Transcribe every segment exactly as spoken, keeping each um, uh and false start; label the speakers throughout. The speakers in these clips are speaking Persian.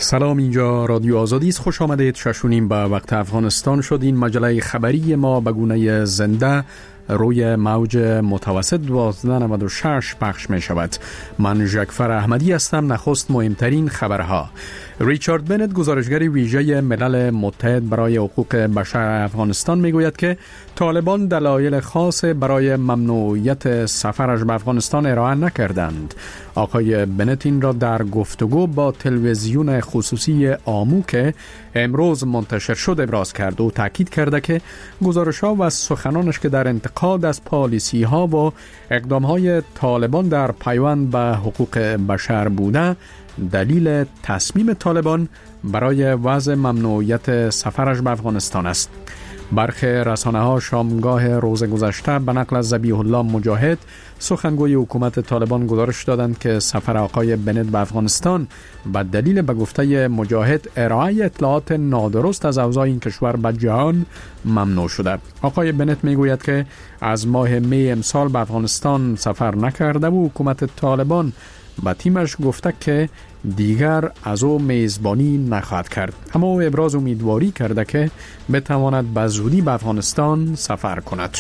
Speaker 1: سلام، اینجا رادیو آزادی است. خوش آمدید. ششونیم به وقت افغانستان شد. این مجله خبری ما به گونه زنده روی موج متوسط دوازده نود و شش پخش می شود. من ژکفر احمدی هستم. نخست مهمترین خبرها. ریچارد بنت، گزارشگر ویژه ملل متحد برای حقوق بشر افغانستان، می گوید که طالبان دلایل خاص برای ممنوعیت سفرش به افغانستان ارائه نکردند. آقای بنت این را در گفتگو با تلویزیون خصوصی آمو که امروز منتشر شد ابراز کرد و تاکید کرده که گزارش‌ها و سخنانش که در انتقاد از پالیسی‌ها و اقدام‌های طالبان در پیوند به حقوق بشر بوده دلیل تصمیم طالبان برای وضع ممنوعیت سفرش به افغانستان است. برخی رسانه‌ها شامگاه روز گذشته به نقل از ذبیح الله مجاهد، سخنگوی حکومت طالبان، گزارش دادند که سفر آقای بنت به افغانستان به دلیل به گفته مجاهد ارائه اطلاعات نادرست از اوضاع این کشور به جهان ممنوع شده. آقای بنت میگوید که از ماه می امسال به افغانستان سفر نکرده و حکومت طالبان با تیمش گفته که دیگر از او میزبانی نخواهد کرد، اما او ابراز امیدواری کرده که بتواند به زودی به افغانستان سفر کند.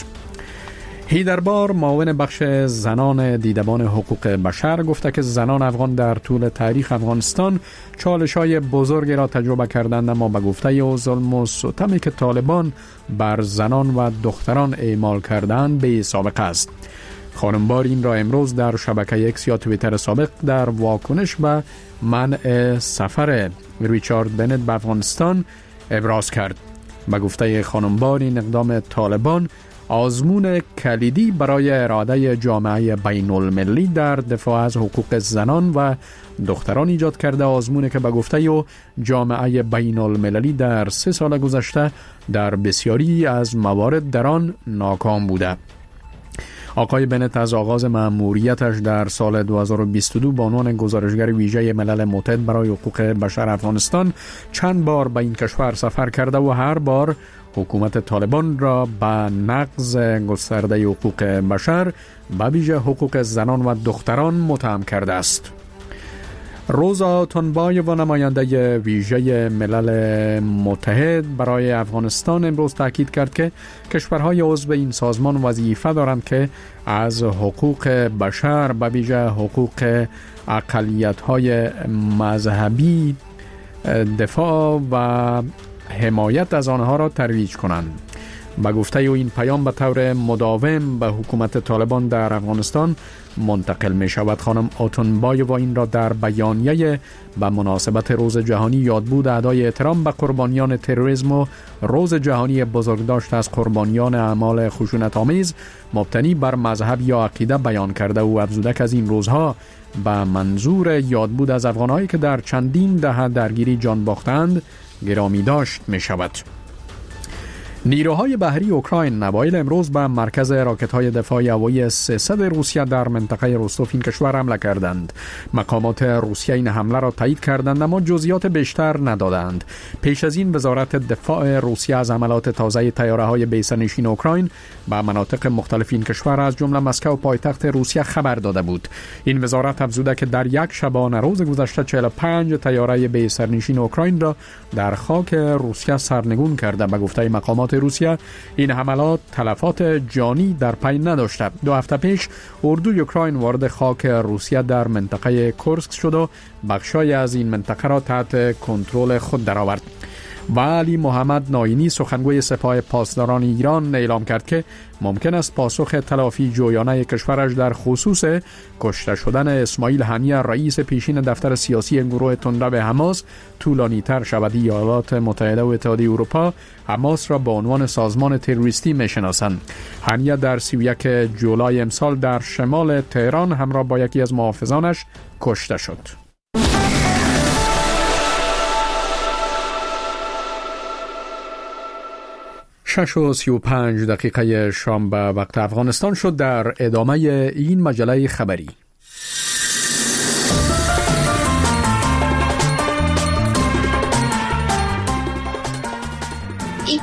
Speaker 1: هیدربار، معاون بخش زنان دیدبان حقوق بشر، گفته که زنان افغان در طول تاریخ افغانستان چالش‌های بزرگی را تجربه کردند، اما به گفته او ظلم و ستمی که طالبان بر زنان و دختران اعمال کردند بی سابقه است. خانمبار این را امروز در شبکه اکس یا توییتر سابق در واکنش به منع سفر ریچارد بنت به افغانستان ابراز کرد. به گفته خانمبار این اقدام طالبان آزمون کلیدی برای اراده جامعه بین المللی در دفاع از حقوق زنان و دختران ایجاد کرده، آزمونی که به گفته او جامعه بین المللی در سه سال گذشته در بسیاری از موارد در آن ناکام بوده. آقای بنت از آغاز مأموریتش در سال دو هزار و بیست و دو به عنوان گزارشگر ویژه ملل متحد برای حقوق بشر افغانستان چند بار به این کشور سفر کرده و هر بار حکومت طالبان را به نقض گسترده حقوق بشر، به ویژه حقوق زنان و دختران متهم کرده است. روزا تنبایو، نماینده ویژه ملل متحد برای افغانستان، امروز تاکید کرد که کشورهای عضو این سازمان وظیفه دارند که از حقوق بشر، به ویژه حقوق اقلیت‌های مذهبی، دفاع و حمایت از آنها را ترویج کنند. به گفته او این پیام به طور مداوم به حکومت طالبان در افغانستان منتقل می شود. خانم آتونبایو این را در بیانیه به مناسبت روز جهانی یادبود ادای احترام به قربانیان تروریسم و روز جهانی بزرگداشت از قربانیان اعمال خشونت آمیز مبتنی بر مذهب یا عقیده بیان کرده و افزوده که از این روزها به منظور یادبود از افغانهایی که در چندین دهه درگیری جان باختند گرامی داشت می شود. نیروهای بحری اوکراین نوایل امروز به مرکز راکت‌های دفاع هوایی سیصد روسیه در منطقه رستوف این کشور حمله کردند. مقامات روسیه این حمله را تایید کردند اما جزئیات بیشتر ندادند. پیش از این وزارت دفاع روسیه از حملات تازه طیاره‌های بی‌سرنشین اوکراین به مناطق مختلف این کشور از جمله مسکو پایتخت روسیه خبر داده بود. این وزارت افزوده که در یک شبانه روز گذشته چهل و پنج طیاره بی‌سرنشین اوکراین را در خاک روسیه سرنگون کرده. به گفته مقامات روسیه این حملات تلفات جانی در پی نداشته. دو هفته پیش اردوی اوکراین وارد خاک روسیه در منطقه کورسک شد و بخشای از این منطقه را تحت کنترل خود درآورد. و علی محمد ناینی، سخنگوی سپاه پاسداران ایران، اعلام کرد که ممکن است پاسخ تلافی جویانه کشورش در خصوص کشته شدن اسماعیل هنیه، رئیس پیشین دفتر سیاسی گروه تندرو حماس، طولانی تر شود. ایالات متحده و اتحادیه اروپا حماس را به عنوان سازمان تروریستی میشناسند. هنیه در سی و یک جولای امسال در شمال تهران همراه با یکی از محافظانش کشته شد. شش و سی و پنج دقیقه شام به وقت افغانستان شد. در ادامه این مجله خبری،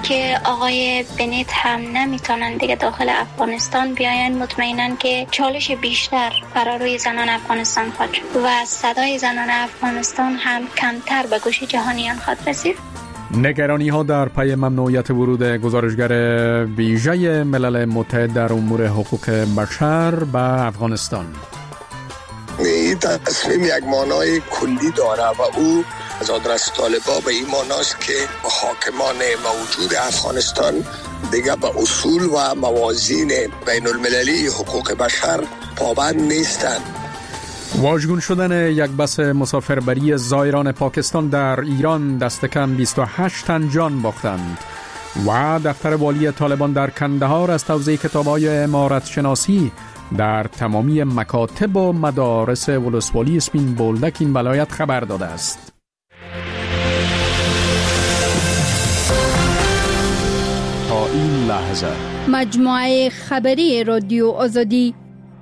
Speaker 2: که آقای بنت هم نمیتونن دیگه داخل افغانستان بیاین، مطمئنن که چالش بیشتر برای روی زنان افغانستان خواهد شد و صدای زنان افغانستان هم کمتر به گوش جهانیان خواهد رسید.
Speaker 1: نگرانی ها در پی ممنوعیت ورود گزارشگر ویژه ملل متحد در امور حقوق بشر به افغانستان.
Speaker 3: این تصمیم یک معنای کلی داره و او از آدرس طالبا به این معناست که حاکمان موجود افغانستان دیگه به اصول و موازین بین المللی حقوق بشر پابند نیستند.
Speaker 1: واژگون شدن یک بس مسافربری زائران پاکستان در ایران دست کم بیست و هشت تن جان باختند و دفتر والی طالبان در کندهار از توزیع کتاب‌های عمارت شناسی در تمامی مکاتب و مدارس ولسوالی اسپین بولدک این ولایت خبر داده است. تا این لحظه
Speaker 4: مجموعه خبری رادیو آزادی.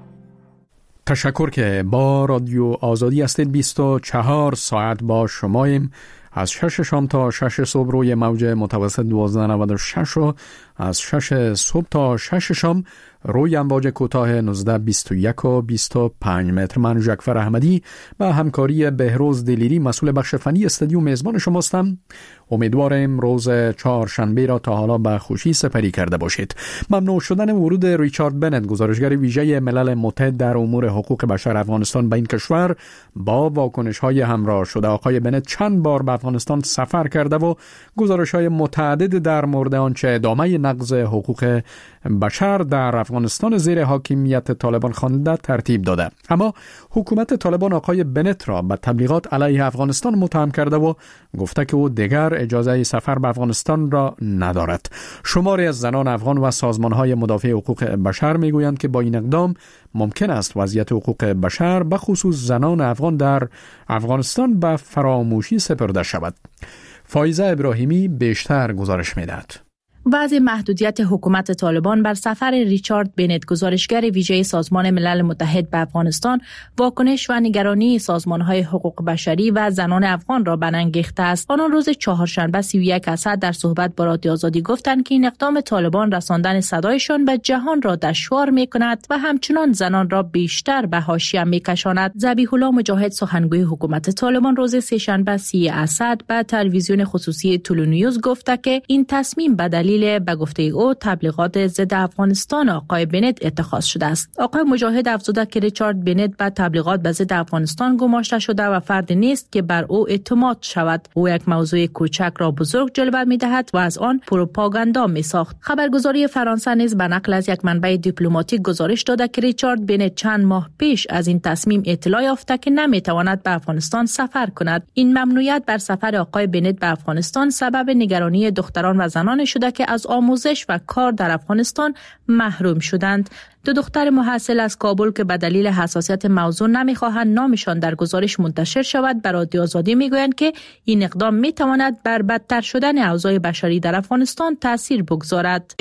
Speaker 1: تشکر که با رادیو آزادی هستید. بیست و چهار ساعت با شماییم. از شش شام تا شش صبح روی موج متوسط دوازده نود و شش و از شش صبح تا شش شام روی امواج کوتاه نوزده بیست و یک و بیست و پنج متر. من جعفر احمدی با همکاری بهروز دلیری مسئول بخش فنی استودیو میزبان شماستم. امیدوارم روز چهارشنبه را تا حالا به خوشی سپری کرده باشید. ممنوع شدن ورود ریچارد بنت گزارشگر ویژه ملل متحد در امور حقوق بشر افغانستان به این کشور با واکنش‌های همراه شده. آقای بنت چند بار به افغانستان سفر کرده و گزارش‌های متعدد در مورد آنچه ادامه نقض حقوق بشر در افغانستان زیر حاکمیت طالبان خوانده ترتیب داده. اما حکومت طالبان آقای بنت را به تبلیغات علیه افغانستان متهم کرده و گفته که او دیگر اجازه سفر به افغانستان را ندارد. شماری از زنان افغان و سازمان‌های مدافع حقوق بشر میگویند که با این اقدام ممکن است وضعیت حقوق بشر به خصوص زنان افغان در افغانستان به فراموشی سپرده شود. فایزه ابراهیمی بیشتر گزارش می‌دهد.
Speaker 5: وضع محدودیت حکومت طالبان بر سفر ریچارد بنت گزارشگر ویژه سازمان ملل متحد به افغانستان واکنش و نگرانی سازمان‌های حقوق بشری و زنان افغان را برانگیخته است. آنان روز چهارشنبه سی و یک اسد در صحبت با رادیو آزادی گفتند که این اقدام طالبان رساندن صدایشان به جهان را دشوار می‌کند و همچنان زنان را بیشتر به حاشیه می‌کشاند. ذبیح الله مجاهد سخنگوی حکومت طالبان روز سه‌شنبه سی اسد به تلویزیون خصوصی تولو نیوز گفت که این تصمیم به دلیل به گفته او تبلیغات ضد افغانستان آقای بنت اتخاذ شده است. آقای مجاهد افزوده که ریچارد بنت به تبلیغات به ضد افغانستان گماشته شده و فرد نیست که بر او اعتماد شود. او یک موضوع کوچک را بزرگ جلوه می‌دهد و از آن پروپاگاندا می‌ساخت. خبرگزاری فرانسه نیز به نقل از یک منبع دیپلماتیک گزارش داده که ریچارد بنت چند ماه پیش از این تصمیم اطلاع یافته که نمی‌تواند به افغانستان سفر کند. این ممنوعیت بر سفر آقای بنت به افغانستان سبب نگرانی دختران و زنان شده که از آموزش و کار در افغانستان محروم شدند. دو دختر محصل از کابل که به دلیل حساسیت موضوع نمیخواهند نامشان در گزارش منتشر شود به رادیو آزادی میگویند که این اقدام میتواند بر بدتر شدن اوضاع بشری در افغانستان تاثیر بگذارد.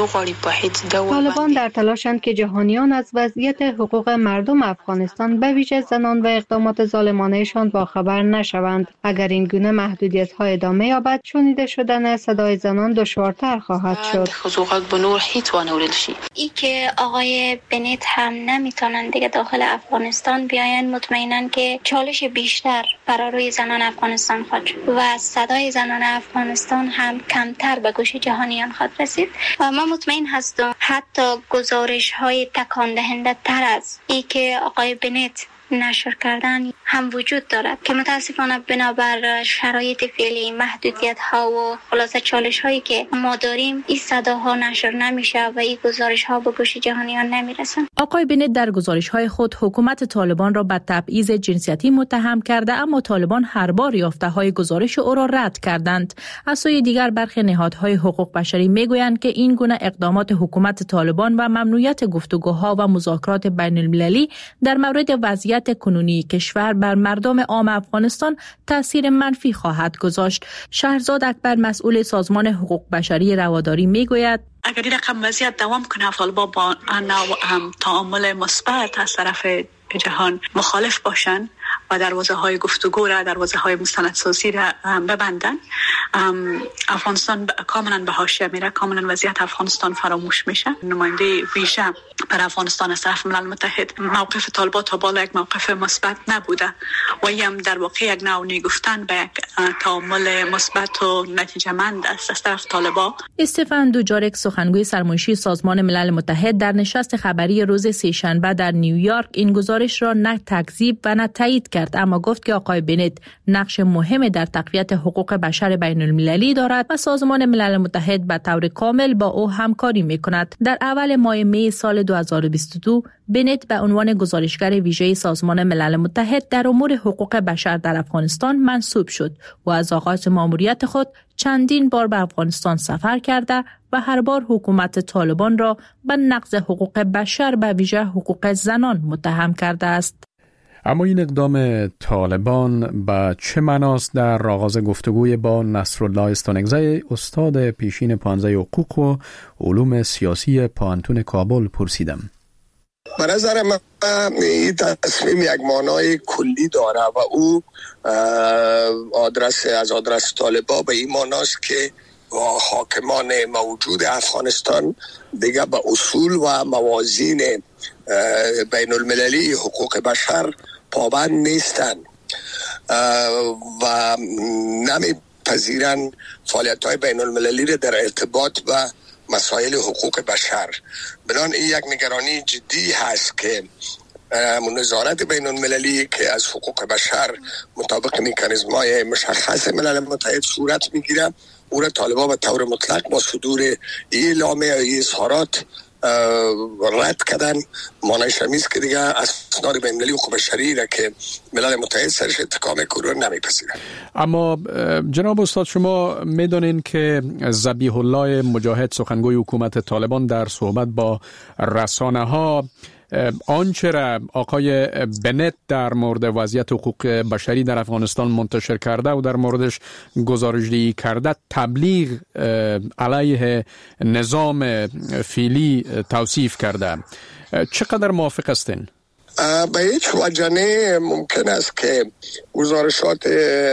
Speaker 6: طالبان در تلاشند که جهانیان از وضعیت حقوق مردم افغانستان به ویژه زنان و اقدامات ظالمانه‌شان باخبر نشوند. اگر این گونه محدودیت‌ها ادامه یابد شنیده شدن صدای زنان دشوارتر خواهد شد.
Speaker 2: ای که آقای بنت هم نمیتونن دیگه داخل افغانستان بیاین، مطمئنن که چالش بیشتر برای روی زنان افغانستان خواهد شد و صدای زنان افغانستان هم کمتر به گوش جهانیان خواهد رسید و من مطمئن هستم حتی گزارش های تکان دهنده تر از ای که آقای بنت نشر کردن هم وجود دارد که متاسفانه بنابر شرایط فعلی، محدودیت ها و خلاصه چالش هایی که ما داریم این صداها نشر نمیشه و این گزارش ها به گوش جهانیان نمیرسن.
Speaker 5: آقای بنت در گزارش های خود حکومت طالبان را به تبعیض جنسیتی متهم کرده، اما طالبان هر بار یافته های گزارش او را رد کردند. از سوی دیگر برخی نهادهای حقوق بشری میگویند که این گونه اقدامات حکومت طالبان و ممنوعیت گفتگوها و مذاکرات بین المللی در مورد وضعیت کنونی کشور بر مردم عام افغانستان تاثیر منفی خواهد گذاشت. شهرزاد اکبر مسئول سازمان حقوق بشری رواداری میگوید
Speaker 7: اگر این رقم وضعیت دوام کنه طالبان با هم تعامل مثبت از طرف جهان مخالف باشن و دروازه های گفتگو را، دروازه های مستندسازی را ببندن، افغانستان کاملا به حاشیه میره، کاملا وضعیت افغانستان فراموش میشه. نماینده ویژه بر افغانستان از طرف ملل متحد موقف طالبان تا بالا یک موقف مثبت نبوده و هم در واقع یک نوع گفتن به یک تعامل مثبت و نتیجه‌مند است از طرف طالبان.
Speaker 5: استفان دوجارک سخنگوی سرمنشی سازمان ملل متحد در نشست خبری روز سه‌شنبه در نیویورک این گزارش را نه تکذیب و نه تایید کرد، اما گفت که آقای بنت نقش مهمی در تقویت حقوق بشر بین المللی دارد و سازمان ملل متحد به طور کامل با او همکاری می‌کند. در اول ماه می سال دو هزار و بیست و دو بنت به عنوان گزارشگر ویژه سازمان ملل متحد در امور حقوق بشر در افغانستان منصوب شد و از آغاز مأموریت خود چندین بار به افغانستان سفر کرده و هر بار حکومت طالبان را به نقض حقوق بشر به ویژه حقوق زنان متهم کرده است.
Speaker 1: اما این اقدام طالبان به چه معناست؟ در آغاز گفتگوی با نصرالله استانکزی استاد پیشین پانزه حقوق و علوم سیاسی پانتون کابل پرسیدم.
Speaker 3: به نظر من این تصمیم یک معنای کلی داره و او آدرس از آدرس طالبان به این معناست که حاکمان موجود افغانستان دیگه به اصول و موازین بین المللی حقوق بشر پابند نیستند و نمیپذیرن فعالیت های بین المللی را در ارتباط با مسائل حقوق بشر. بنان این یک نگرانی جدی هست که نظارت بین المللی که از حقوق بشر مطابق مکانیزم های مشخص ملل متحد صورت میگیره، او را طالبان به طور مطلق با صدور این اعلامیه یا اظهارات رد کردن. مانعش همیست که دیگه اسناد بین المللی حقوق بشری را که ملل متحد سرش اتکا میکنه نمیپذیرن.
Speaker 1: اما جناب استاد، شما میدونین که ذبیح الله مجاهد سخنگوی حکومت طالبان در صحبت با رسانه ها آنچه را آقای بنت در مورد وضعیت حقوق بشری در افغانستان منتشر کرده و در موردش گزارش‌دهی کرده تبلیغ علیه نظام فعلی توصیف کرده. چقدر موافق هستین؟
Speaker 3: به هیچ وجه نه ممکن است که گزارشات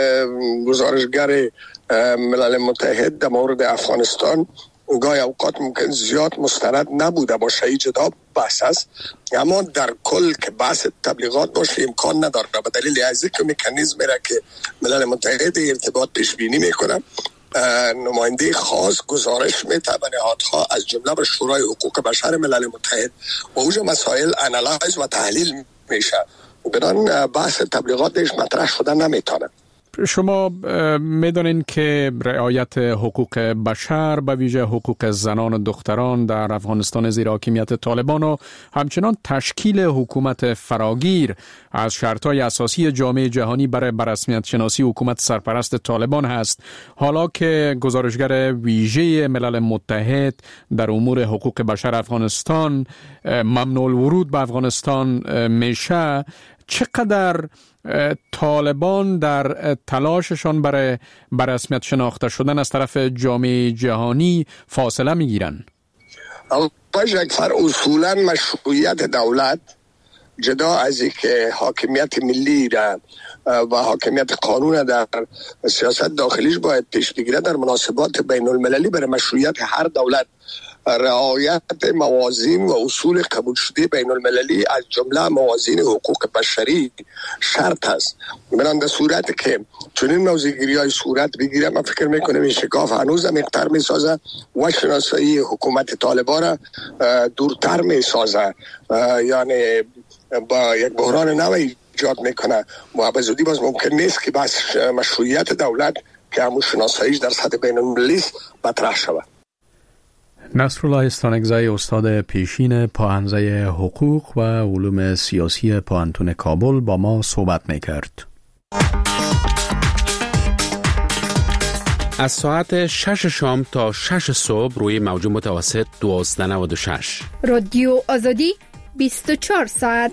Speaker 3: گزارشگر ملل متحد در مورد افغانستان گاهی اوقات ممکن زیاد مستند نبوده باشه، ای جدا بحث است، اما در کل که بحث تبلیغات باشه امکان نداره به دلیل از اینکه مکانیزم را که ملل متحد ارتباط پیش بینی میکنه نماینده خاص گزارش میده به نهادها از جمله به شورای حقوق بشر ملل متحد و اوج مسائل انالایز و تحلیل میشه، بدان بحث تبلیغاتش مطرح شده نمیتونه.
Speaker 1: شما میدونین که رعایت حقوق بشر به ویژه حقوق زنان و دختران در افغانستان زیر حاکمیت طالبان و همچنان تشکیل حکومت فراگیر از شرطهای اساسی جامعه جهانی برای بررسمیت شناسی حکومت سرپرست طالبان هست. حالا که گزارشگر ویژه ملل متحد در امور حقوق بشر افغانستان ممنوع الورود به افغانستان میشه، چقدر طالبان در تلاششان برای بررسمیت شناخته شدن از طرف جامعه جهانی فاصله میگیرن؟
Speaker 3: باش اکثر اصولا مشروعیت دولت جدا از اینکه حاکمیت ملی را و حاکمیت قانون در سیاست داخلیش باید پیش بگیره، در مناسبات بین المللی برای مشروعیت هر دولت رعایت موازین و اصول قبول شده بین المللی از جمله موازین حقوق بشری شرط است. من در صورت که چنین موضوعگیری های صورت بگیره، من فکر میکنم این شکاف هنوز مقدار میسازه و شناسایی حکومت طالبان را دورتر میسازه، یعنی با یک بحران نوعی ایجاد میکنه و به زودی باز ممکن نیست که بس مشروعیت دولت که همون شناساییش در سطح بین المللی مطرح شود.
Speaker 1: نصرالله استانکزی استاد پیشین پانزه حقوق و علوم سیاسی پانتون کابل با ما صحبت میکرد.
Speaker 8: از ساعت شش شام تا شش صبح روی موج متوسط دوازده نود و شش
Speaker 4: رادیو آزادی بیست و چهار ساعت.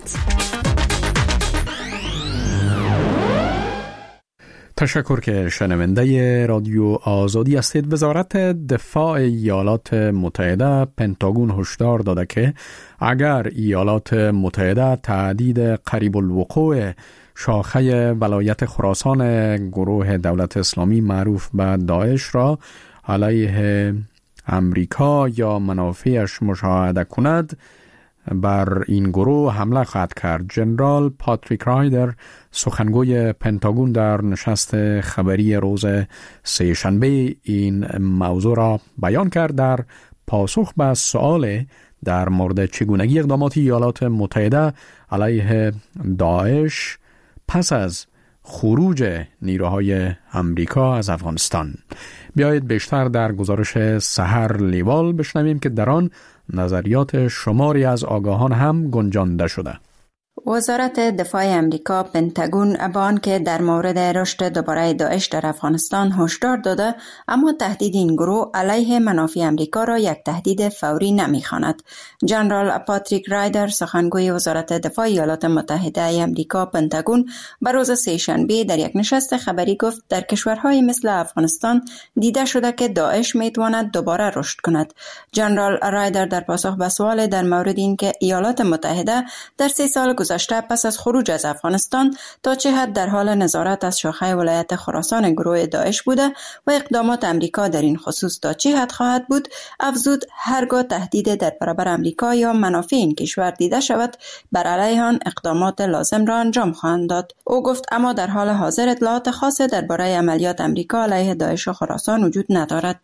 Speaker 1: تشکر که شنونده رادیو آزادی هستید. وزارت دفاع ایالات متحده پنتاگون هشدار داده که اگر ایالات متحده تهدید قریب الوقوع شاخه ولایت خراسان گروه دولت اسلامی معروف به داعش را علیه امریکا یا منافعش مشاهده کند، بر این گروه حمله خواهد کرد. جنرال پاتریک رایدر، سخنگوی پنتاگون، در نشست خبری روز سه شنبه این موضوع را بیان کرد. در پاسخ به سؤال در مورد چگونگی اقدامات ایالات متحده علیه داعش پس از خروج نیروهای امریکا از افغانستان، بیایید بیشتر در گزارش سحر لیوال بشنویم که در آن نظریات شماری از آگاهان هم گنجانده شده.
Speaker 9: وزارت دفاع امریکا پنتاگون ابان که در مورد رشد دوباره داعش در افغانستان هشدار داده، اما تهدید این گروه علیه منافع امریکا را یک تهدید فوری نمی‌خواند. جنرال پاتریک رایدر، سخنگوی وزارت دفاع ایالات متحده امریکا پنتاگون، بر روز سه شنبه در یک نشست خبری گفت در کشورهای مثل افغانستان دیده شده که داعش میتواند دوباره رشد کند. جنرال رایدر در پاسخ به سوال در مورد اینکه ایالات متحده در سه سال گذشته پس از خروج از افغانستان تا چه حد در حال نظارت از شاخه ولایت خراسان گروه داعش بوده و اقدامات امریکا در این خصوص تا چه حد خواهد بود، افزود هرگاه تهدید در برابر امریکا یا منافع این کشور دیده شود، بر علیه آن اقدامات لازم را انجام خواهند داد. او گفت اما در حال حاضر اطلاعات خاصه درباره عملیات امریکا علیه داعش و خراسان وجود ندارد.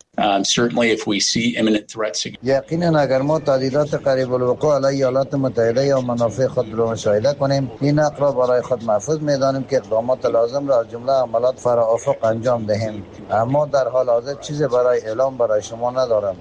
Speaker 10: یقینا اگر ما تهدیدات قریب الوقوع علیه ایالات متحده یا منافع خود را مشاهده کنیم، این حق را برای خود محفوظ می‌دانیم که اقدامات لازم را از جمله عملیات فراافق انجام دهیم، اما در حال حاضر چیزی برای اعلام برای شما ندارم.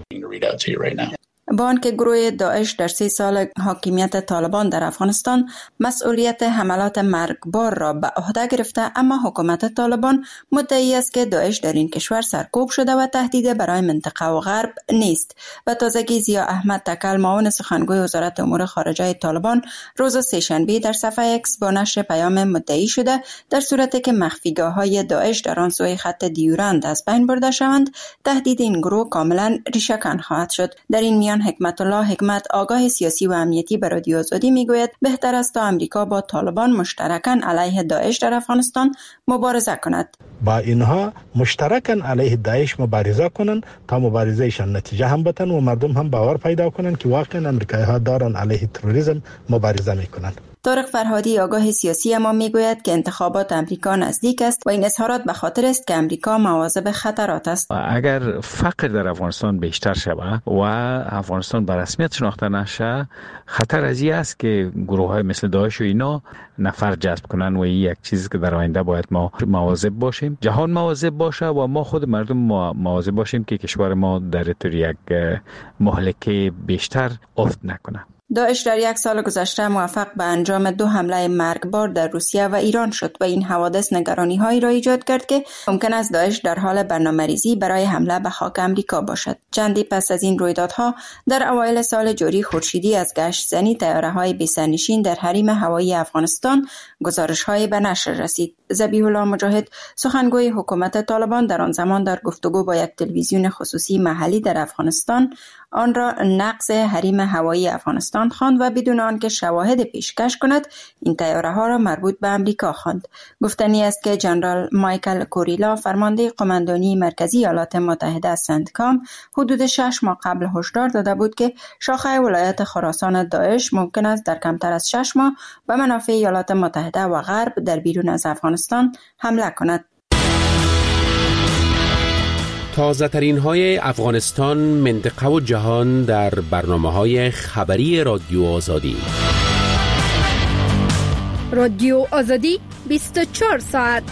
Speaker 9: با آنکه گروه داعش در سی سال حاکمیت طالبان در افغانستان مسئولیت حملات مرگبار را به عهده گرفته، اما حکومت طالبان مدعی است که داعش در این کشور سرکوب شده و تهدید برای منطقه و غرب نیست. و تازگی ضیا احمد تکل، معاون سخنگوی وزارت امور خارجه طالبان، روز سه شنبه در صفحه اکس با نشر پیام مدعی شده در صورتی که مخفیگاه‌های داعش در آن سوی خط دیورند از بین برده شوند، تهدید این گروه کاملا ریشه‌کن خواهد شد. در این میان حکمت الله حکمت، آگاه سیاسی و امنیتی، بر رادیو آزادی میگوید بهتر است تا امریکا با طالبان مشترکاً علیه داعش در افغانستان مبارزه کند.
Speaker 11: با اینها مشترکاً علیه داعش مبارزه کنند تا مبارزهشان نتیجه هم بتن و مردم هم باور پیدا کنند که واقعاً امریکایی ها دارن علیه تروریسم مبارزه میکنند.
Speaker 9: طارق فرهادی، آگاه سیاسی، اما میگوید که انتخابات امریکا نزدیک است و این اظهارات به خاطر است که امریکا مواظب خطرات است.
Speaker 12: اگر فقر در افغانستان بیشتر شود و افغانستان به رسمیت شناخته نشه، خطر از این است که گروه‌های مثل داعش و اینا نفر جذب کنن و این یک چیزی که در آینده باید ما مواظب باشیم، جهان مواظب باشه و ما خود مردم مواظب باشیم که کشور ما در طور یک مهلکه بیشتر افت نکنه.
Speaker 9: داعش در یک سال گذشته موفق به انجام دو حمله مرگبار در روسیه و ایران شد و این حوادث نگرانی‌هایی را ایجاد کرد که ممکن است داعش در حال برنامه‌ریزی برای حمله به خاک امریکا باشد. چندی پس از این رویدادها در اوایل سال جاری خورشیدی از گشت زنی طیاره‌های بی‌سرنشین در حریم هوایی افغانستان گزارش‌هایی به نشر رسید. ذبیح الله مجاهد، سخنگوی حکومت طالبان، در آن زمان در گفتگو با یک تلویزیون خصوصی محلی در افغانستان آن را نقض حریم هوایی افغانستان خواند و بدون آنکه شواهد پیشکش کند این طیاره‌ها را مربوط به امریکا خواند. گفتنی است که جنرال مایکل کوریلا، فرمانده قماندانی مرکزی ایالات متحده سنتکام، حدود شش ماه قبل هشدار داده بود که شاخه ولایت خراسان داعش ممکن است در کمتر از شش ماه به منافع ایالات متحده و غرب در بیرون از افغانستان حمله کند.
Speaker 8: تازه ترین های افغانستان، منطقه و جهان در برنامه های خبری رادیو آزادی.
Speaker 4: رادیو آزادی بیست و چهار ساعت.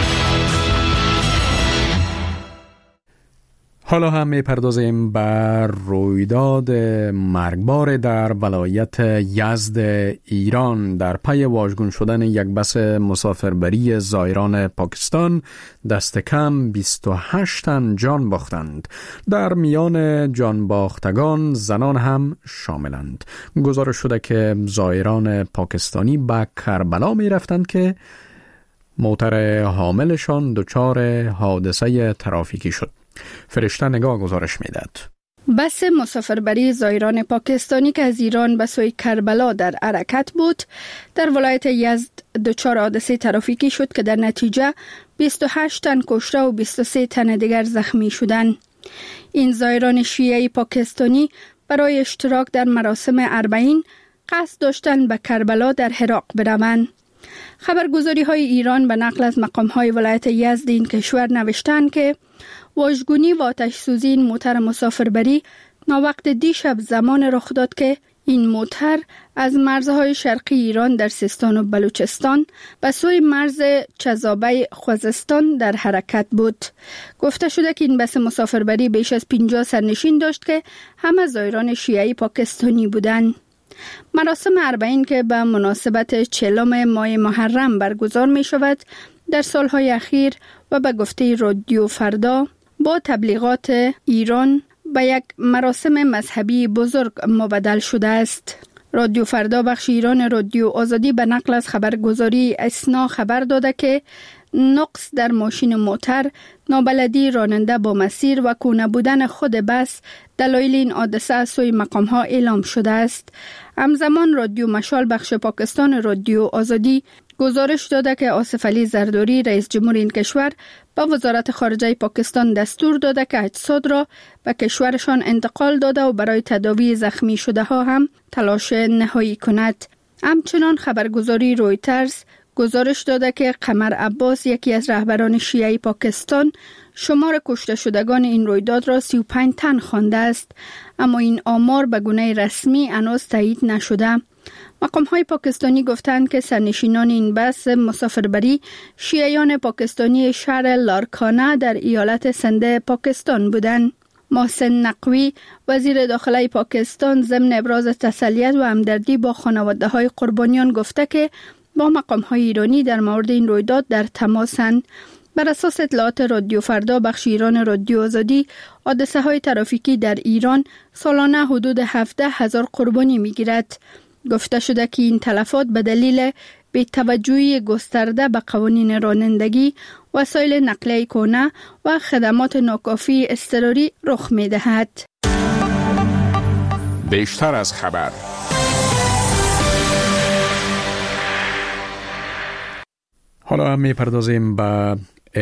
Speaker 1: حالا هم می‌پردازیم بر رویداد مرگبار در ولایت یزد ایران. در پی واژگون شدن یک بس مسافربری زائران پاکستان، دست کم بیست و هشت تن جان باختند. در میان جان باختگان زنان هم شاملند. گزارش شده که زائران پاکستانی به کربلا می رفتند که موتر حاملشان دچار حادثه ترافیکی شد. فرشته نگاه گزارش میداد.
Speaker 4: بس مسافربری زائران پاکستانی که از ایران به سوی کربلا در حرکت بود در ولایت یزد دچار حادثه ترافیکی شد که در نتیجه بیست و هشت تن کشته و بیست و سه تن دیگر زخمی شدند. این زائران شیعی پاکستانی برای اشتراک در مراسم اربعین قصد داشتند به کربلا در عراق بروند. خبرگزاری های ایران به نقل از مقام های ولایت یزد این کشور نوشتند که واژگونی و آتش سوزی این موتر مسافربری ناوقت دیشب زمان رخ داد که این موتر از مرزهای شرقی ایران در سیستان و بلوچستان به سوی مرز چذابه خوزستان در حرکت بود. گفته شده که این بس مسافربری بیش از پنجاه سرنشین داشت که همه زائران شیعی پاکستانی بودند. مراسم اربعین که به مناسبت چهلم ماه محرم برگزار می شود در سالهای اخیر و به گفته رادیو فردا با تبلیغات ایران به یک مراسم مذهبی بزرگ مبدل شده است. رادیو فردا بخش ایران رادیو آزادی به نقل از خبرگزاری اسنا خبر داده که نقص در ماشین موتر، نابلدی راننده با مسیر و کونه بودن خود بس دلایل این حادثه از سوی مقام ها اعلام شده است. همزمان رادیو مشال بخش پاکستان رادیو آزادی گزارش داده که آصف علی زرداری رئیس جمهور این کشور به وزارت خارجه پاکستان دستور داده که اجساد را به کشورشان انتقال داده و برای تداوی زخمی شده ها هم تلاش نهایی کند. همچنان خبرگزاری رویترز گزارش داده که قمر عباس یکی از رهبران شیعی پاکستان شمار کشته شدگان این رویداد را سی و پنج تن خوانده است، اما این آمار به گونه رسمی هنوز تایید نشده. مقام های پاکستانی گفتند که سرنشینان این بس مسافربری شیعیان پاکستانی شهر لارکانه در ایالت سند پاکستان بودند. محسن نقوی وزیر داخله پاکستان ضمن ابراز تسلیت و همدردی با خانواده های قربانیان گفته که با مقام های ایرانی در مورد این رویداد در تماسند. بر اساس اطلاعات رادیو فردا بخش ایران رادیو آزادی، حادثه های ترافیکی در ایران سالانه حدود هفده هزار قربانی می گیرد. گفته شده که این تلفات به دلیل بی‌توجهی گسترده به قوانین رانندگی، وسایل نقلیه کهنه و خدمات ناکافی اضطراری رخ می دهد.
Speaker 1: بیشتر از خبر. حالا هم می پردازیم به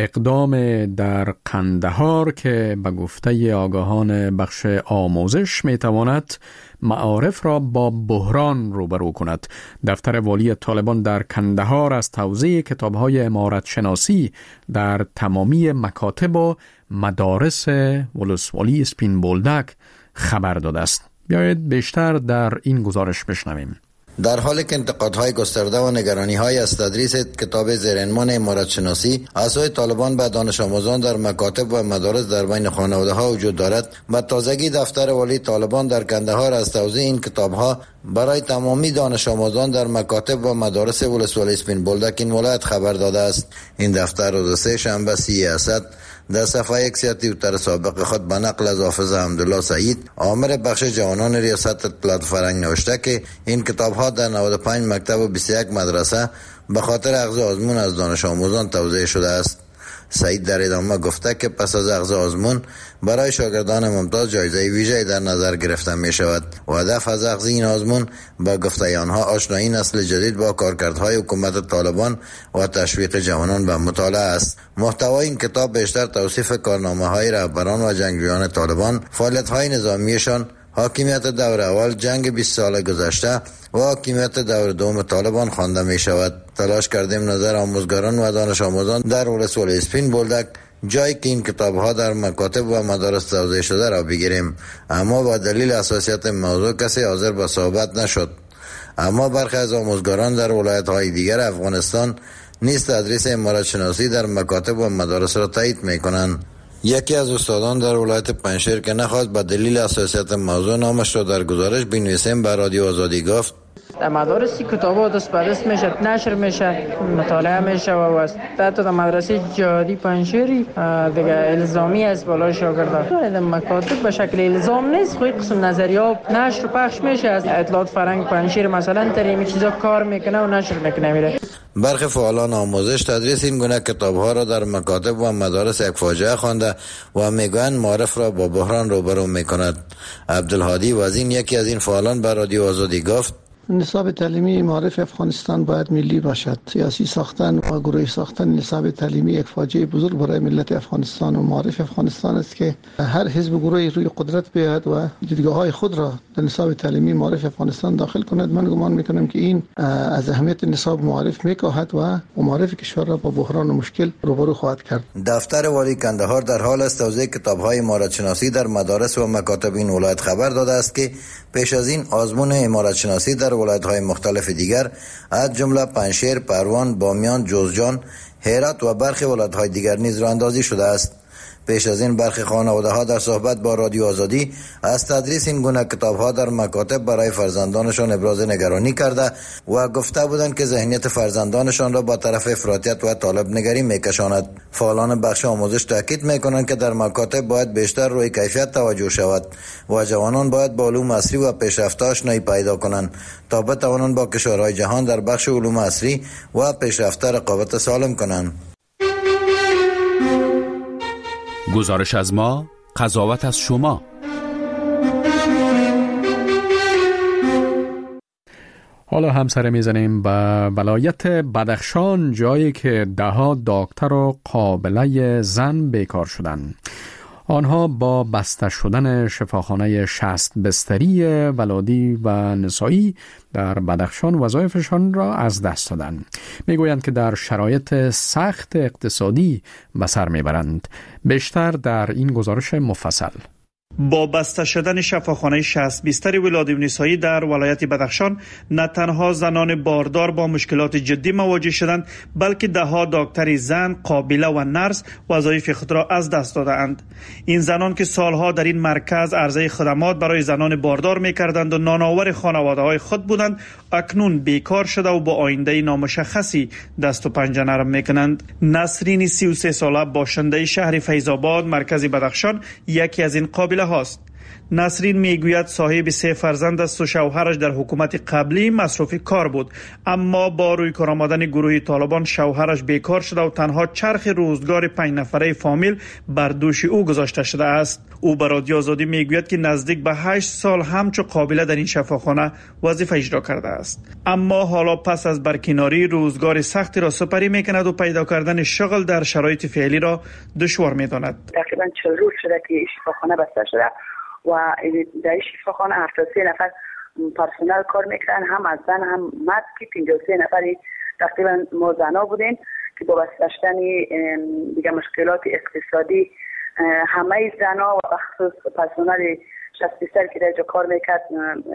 Speaker 1: اقدام در قندهار که به گفته آگاهان بخش آموزش می تواند معارف را با بحران روبرو کند. دفتر والی طالبان در قندهار از توزیع کتاب‌های عمارت شناسی در تمامی مکاتب و مدارس ولسوالی سپین بولدک خبر داده است. بیایید بیشتر در این گزارش بشنویم.
Speaker 10: در حالی که انتقادهای گسترده و نگرانی‌های از تدریس کتاب زیرعنوان عمارت شناسی از سوی طالبان به دانش آموزان در مکاتب و مدارس در بین خانواده‌ها وجود دارد، به تازگی دفتر والی طالبان در قندهار از توزیع این کتاب‌ها برای تمامی دانش آموزان در مکاتب و مدارس ولسوالی سپین بولدک این ولایت خبر داده است. این دفتر روز سه شنبه سی اسد در صفحه یک توییتر سابق خود به نقل از حافظ حمدالله سعید آمر بخش جوانان ریاست پلات فرنگ نوشته که این کتاب‌ها در نود و پنج مکتب و بیست و یک مدرسه به خاطر اخذ آزمون از دانش آموزان توزیع شده است. سعید در ادامه گفته که پس از اخذ آزمون برای شاگردان ممتاز جایزه ویژه در نظر گرفته می شود و هدف از اخذ این آزمون با گفته آنها آشنایی نسل جدید با کارکردهای حکومت طالبان و تشویق جوانان به مطالعه است. محتوای این کتاب بیشتر توصیف کارنامه‌های رهبران و جنگجویان طالبان، فعالیت‌های نظامیشان، حاکمیت دور اول، جنگ بیست سال گذشته و حاکمیت دور دوم طالبان خوانده می شود. تلاش کردیم نظر آموزگاران و دانش آموزان در ولسوالی اسپین بولدک جایی که این کتاب ها در مکاتب و مدارس توزیع شده را بگیریم، اما با دلیل حساسیت موضوع کسی حاضر به صحبت نشد. اما برخی از آموزگاران در ولایت های دیگر افغانستان نیز تدریس عمارت شناسی در مکاتب و مدارس را تایید می کنند. یکی از استادان در ولایت پنجشیر که نخواست به دلیل حساسیت موضوع نامش را در گزارش بنویسیم به رادیو آزادی گفت:
Speaker 13: در مدارس کتابا دست به دست میشه، نشر میشه، مطالعه میشه و واسه حتی در مدرسه جهادی پنجشیر دیگه الزامی است بالای شاگردا. در مکاتب به شکل الزام نیست، خو قسم نظریه نشر پخش میشه. از اطلاعات فرهنگ پنجشیر مثلا در این چیزا کار میکنه و نشر میکنه میره.
Speaker 10: برخی فعالان آموزش تدریس این گونه کتاب‌ها را در مکاتب و مدارس یک فاجعه خوانده و میگویند معارف را با بحران روبرو میکند. عبدالهادی وزین یکی از این فعالان بر رادیو آزادی گفت:
Speaker 14: نصاب تعلیمی معارف افغانستان باید ملی باشد. سیاسی ساختن و گروهی ساختن نصاب تعلیمی یک فاجعه بزرگ برای ملت افغانستان و معارف افغانستان است که هر حزب گروهی روی قدرت بیاید و دیدگاه‌های خود را در نصاب تعلیمی معارف افغانستان داخل کند. من گمان میکنم که این از اهمیت نصاب معارف میکاهد و معارف کشور را با بحران و مشکل روبرو خواهد کرد.
Speaker 10: دفتر والی کندهار در حال است توزیع کتاب‌های عمارت‌شناسی در مدارس و مکاتب این ولایت خبر داده است که پیش از این آزمون عمارت‌شناسی در ولایت‌های مختلف دیگر از جمله پنجشیر، پروان، بامیان، جوزجان، هرات و برخی ولایت‌های دیگر نیز راه اندازی شده است. پیش از این برخی خانواده‌ها در صحبت با رادیو آزادی از تدریس این گونه کتاب‌ها در مکاتب برای فرزندانشان ابراز نگرانی کرده و گفته بودند که ذهنیت فرزندانشان را با طرف افراطیت و طالب نگری می‌کشاند. فعالان بخش آموزش تاکید می‌کنند که در مکاتب باید بیشتر روی کیفیت توجه شود و جوانان باید با علوم عصری و پیشرفته آشنایی پیدا کنند تا بتوانند با کشورهای جهان در بخش علوم عصری و پیشرفته رقابت سالم کنند.
Speaker 8: گزارش از ما، قضاوت از شما.
Speaker 1: حالا هم سر میزنیم به ولایت بدخشان، جایی که ده ها دکتر و قابله زن بیکار شدند. آنها با بسته شدن شفاخانه شصت بستری ولادی و نسایی در بدخشان وظایفشان را از دست دادند. میگویند که در شرایط سخت اقتصادی به سر میبرند. بیشتر در این گزارش مفصل.
Speaker 15: با بسته شدن شفاخانه شصت بستر ولادی و نسایی در ولایت بدخشان، نه تنها زنان باردار با مشکلات جدی مواجه شدند، بلکه ده ها دکتر زن، قابله و نرس وظایف خود را از دست دادند. این زنان که سالها در این مرکز عرضه خدمات برای زنان باردار می‌کردند و نانآور خانواده‌های خود بودند، اکنون بیکار شده و با آینده نامشخصی دست و پنجه نرم می‌کنند. نسرین سی و سه ساله باشنده شهر فیض‌آباد مرکز بدخشان یکی از این قابله هاست. نسرین میگوید صاحب سه فرزند است و شوهرش در حکومت قبلی مصروف کار بود، اما با روی کار آمدن گروه طالبان شوهرش بیکار شده و تنها چرخ روزگار پنج نفره فامیل بر دوش او گذاشته شده است. او به رادیو آزادی میگوید که نزدیک به هشت سال همچو قابله در این شفاخانه وظیفه اجرا کرده است، اما حالا پس از برکناری روزگار سختی را سپری میکند و پیدا کردن شغل در شرایط فعلی را دشوار میداند.
Speaker 16: تقریبا چهل روز شده که شفاخانه بسته شده و در شفاخانه هفتاد و سه نفر پرسنل کار میکنن، هم از زن هم مرد، که پنجاه و سه نفری تقریبا ما زنا بودیم که با بسته شدن دیگه مشکلات اقتصادی همه زنا و بخصوص پرسنل شصت بستر که در اینجا کار میکرد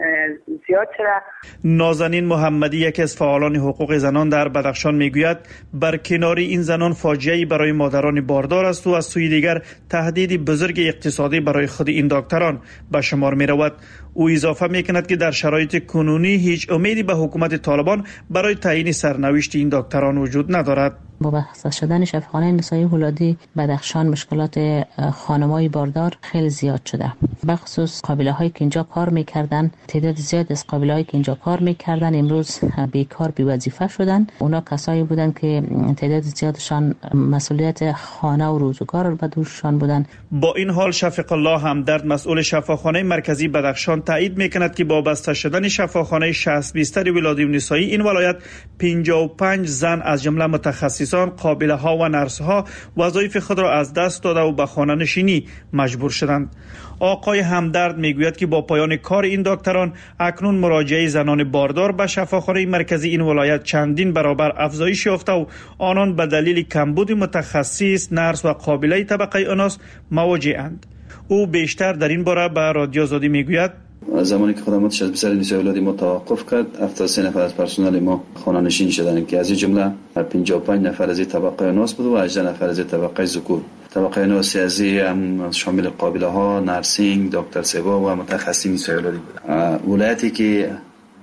Speaker 16: زیاد شده.
Speaker 15: نازنین محمدی یکی از فعالان حقوق زنان در بدخشان میگوید برکناری این زنان فاجعه‌ای برای مادران باردار است و از سوی دیگر تهدیدی بزرگ اقتصادی برای خود این دکتران به شمار می رود. او اضافه میکند که در شرایط کنونی هیچ امیدی به حکومت طالبان برای تعیین سرنوشت این دکتران وجود ندارد.
Speaker 5: با بسته شدن شفاخانه نسایی ولادی بدخشان مشکلات خانمای باردار خیلی زیاد شده. بخصوص قابله هایی که اینجا کار میکردن، تعداد زیاد از قابله هایی که اینجا کار میکردن امروز بیکار بی وظیفه شدن. اونا کسایی بودن که تعداد زیادشان مسئولیت خانه و روزگار بر دوششان بودن.
Speaker 15: با این حال شفیق الله همدرد مسئول شفاخانه مرکزی بدخشان تایید میکند که با بسته شدن شفاخانه شصت بستر ولادی و نسایی این ولایت پنجاه و پنج زن از جمله متخصص قابله ها و نرس ها وظایف خود را از دست داده و به خانه نشینی مجبور شدند. آقای همدرد میگوید که با پایان کار این دکتران اکنون مراجعه زنان باردار به شفاخانه مرکزی این ولایت چندین برابر افزایش یافته و آنان به دلیل کمبود متخصص، نرس و قابله طبقه اناث مواجه اند. او بیشتر در این باره به رادیو آزادی میگوید
Speaker 17: زمانی که خدمات شصت بستر نسایی ولادی ما توقف کرد، هفتاد و سه نفر از پرسنل ما خانه نشین شدند که از این جمله پنجاه و پنج نفر از طبقه اناث بود و هجده نفر از طبقه ذکور. طبقه اناث از هم شامل قابله ها، نرسینگ، دکتر سوا و متخصصین نسایی ولادی بود. ولایتی که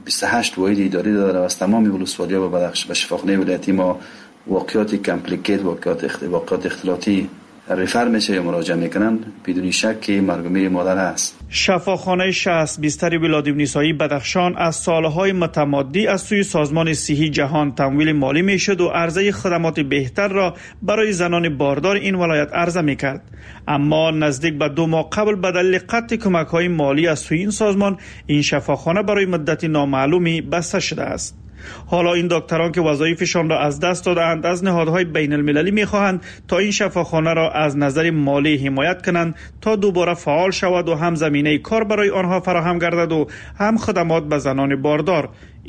Speaker 17: بیست و هشت واحد اداری داره و از تمام ولسوالی‌ها به بدخش به شفاخانه ولایتی ما واقعیات کامپلیکیت واقعیات اخت... واقعیات اختلاطی ریفر میشه یا مراجعه میکنن، بدون شک که مرگومیر مادر هست.
Speaker 15: شفاخانه شصت بیستر ولادیمیر نسایی بدخشان از سالهای متمادی از سوی سازمان صحی جهان تمویل مالی میشد و عرضه خدمات بهتر را برای زنان باردار این ولایت عرضه میکرد. اما نزدیک به دو ماه قبل به دلیل قطع کمک‌های مالی از سوی این سازمان این شفاخانه برای مدت نامعلومی بسته شده است. حالا این دکتران که وظایفشان را از دست دادند از نهادهای بین المللی می‌خواهند تا این شفاخانه را از نظر مالی حمایت کنند تا دوباره فعال شود و هم زمینه کار برای آنها فراهم گردد و هم خدمات به زنان باردار.